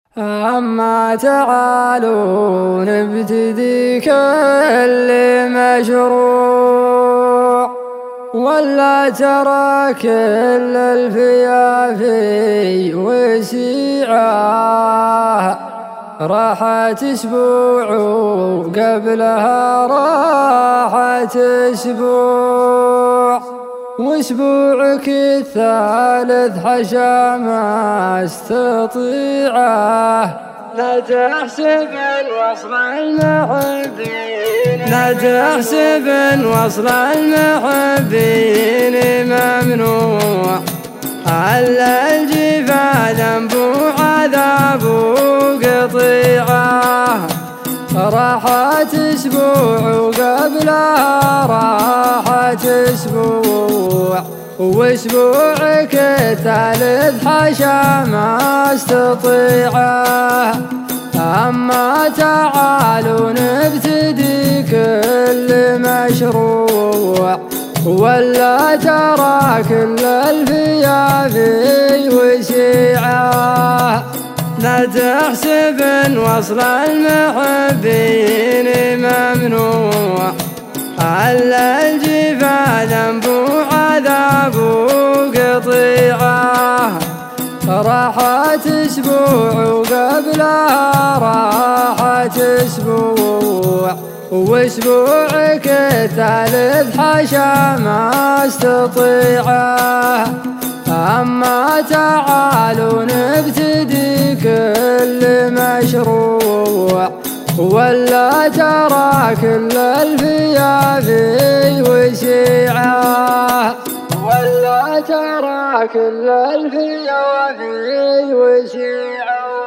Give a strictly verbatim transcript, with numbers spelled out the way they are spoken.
أما تعالوا نبتدي كل مشروع، ولا ترى كل الفيافي وسيعه، راحت اسبوع وقبلها راحت اسبوع، واسبوعك الثالث حشا ما استطيعه. لا تحسب الوصل المحبين لا تحسب الوصل المحبين ممنوع، على الجفا ذنب وعذاب وقطيعه، راحت اسبوع وقبلها راحت اسبوع، واسبوعك الثالث حشا ما استطيعه. أما تعالوا نبتدي كل مشروع، ولا ترى كل الفيافي وسيعه. لا تحسب وصل المحبين ممنوع، على الجفا ذنب وعذاب وقطيعه، راحت اسبوع وقبلها راحت اسبوع، واسبوعك الثالث حشا ما استطيعه. أما تعالوا نبتدي كل مشروع، ولا ترى كل الفيافي وسيعه، ولا ترى كل الفيافي وسيعه.